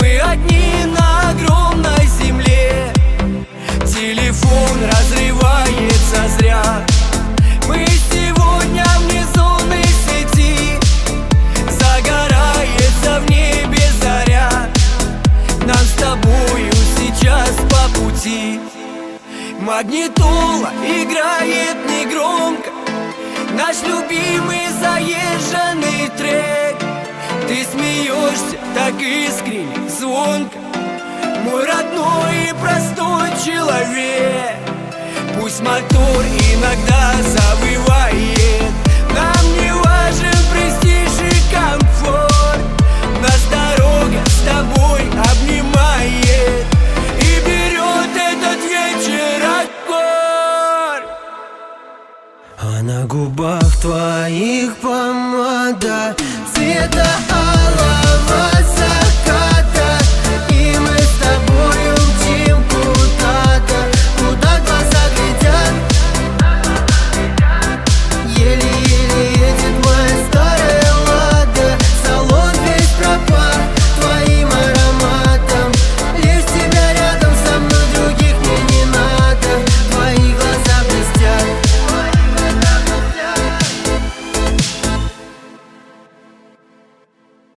Мы одни на огромной земле. Телефон разрывается зря. Мы сегодня вне зоны сети. Загорается в небе заря. Нам с тобою сейчас по пути. Магнитола играет негромко наш любимый заезженный трек. Ты смеешься так искренне, звонко, мой родной и простой человек. Пусть мотор иногда завывает,